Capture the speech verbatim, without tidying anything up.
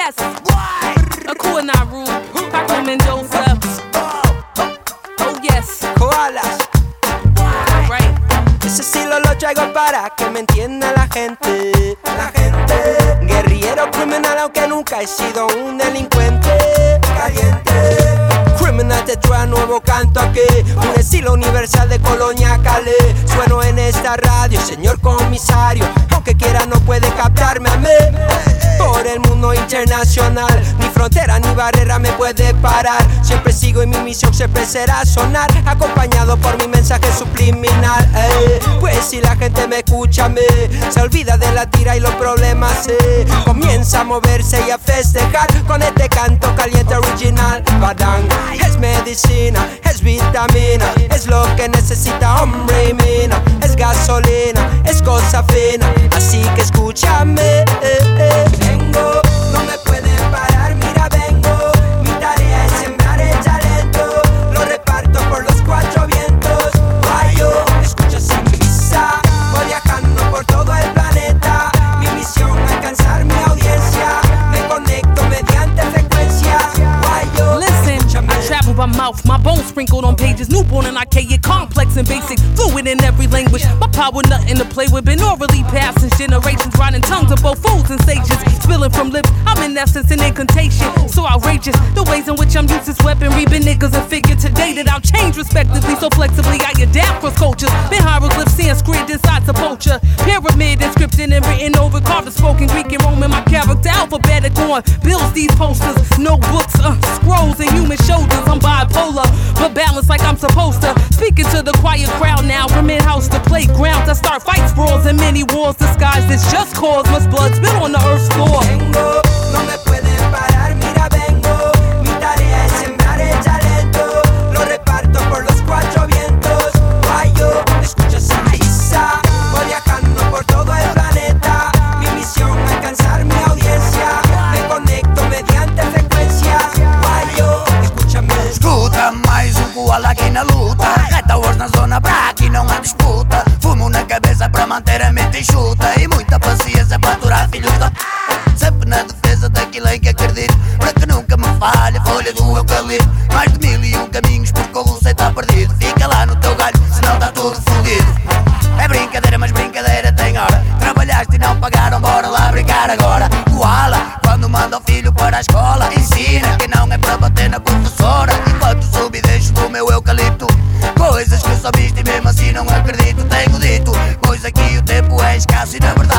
yes. Akua Naru, Paco Mendoza. Oh yes. Koalas. Right. Ese estilo lo traigo para que me entienda la gente. La gente. Guerrillero criminal aunque nunca he sido un delincuente. Caliente. Criminal te trae nuevo canto aquí. Un estilo universal de Colonia Calé. Sueno en esta radio, señor comisario. Aunque quiera no puede captarme a mí. Por el mundo internacional, ni frontera ni barrera me puede parar. Siempre sigo y mi misión siempre será sonar, acompañado por mi mensaje subliminal. eh. Pues si la gente me escucha, me se olvida de la tira y los problemas. eh. Comienza a moverse y a festejar con este canto caliente original. Badang, es medicina, es vitamina, es lo que necesita hombre y mina. Es gasolina, es cosa fina, así que escúchame. eh, eh. Vengo, no me pueden parar, mira vengo. Mi tarea es sembrar el talento, lo reparto por los cuatro vientos. Guayo, escuchas en misa, voy viajando por todo el planeta. Mi misión alcanzar mi audiencia, me conecto mediante frecuencias. Guayo, Listen, escúchame. I travel by mouth, my bones sprinkled on pages. Newborn and archaic, complex and basic, fluid in every language. My power nothing to play with, been orally passed since generations. Riding tongues of both fools and sages, spilling from lips, I'm in essence an incantation. So outrageous, the ways in which I'm used as weaponry. Been niggas and figure today that I'll change respectively. So flexibly I adapt cross cultures. Been hieroglyphs, Sanskrit inside Sepultura. Pyramid inscripted and written over, carved and spoken Greek and Roman. My character alphabetic on bills, these posters, notebooks, uh, scrolls and human shoulders. I'm bipolar, but balanced like I'm supposed to. Speaking to the quiet crowd now, from in-house to playgrounds. I start fights, brawls, and many wars disguised as just cause. Much blood spill on the earth's floor. Vengo, no me pueden parar, mira vengo. Mi tarea es sembrar el talento, lo reparto por los cuatro vientos. Guayo, escuchas a Isa, voy viajando por todo el planeta. Mi misión alcanzar mi audiencia, me conecto mediante frecuencias. Guayo, escúchame. Escuta, mais um koala aqui na luta. Reta hoje na zona pra aqui não há disputa. Fumo na cabeça pra manter a mente enxuta e muita paciência pra aturar filhos da... Sempre na defesa daquilo em que acredito, para que nunca me falhe a folha do eucalipto. Mais de mil e um caminhos porque o você tá perdido. Fica lá no teu galho, senão tá tudo fodido. É brincadeira, mas brincadeira tem hora. Trabalhaste e não pagaram, bora lá brincar agora. Koala, quando manda o filho para a escola, ensina que não é para bater na professora. Enquanto subo e deixo do meu eucalipto coisas que só viste e mesmo assim não acredito. Tenho dito, pois aqui o tempo é escasso e na verdade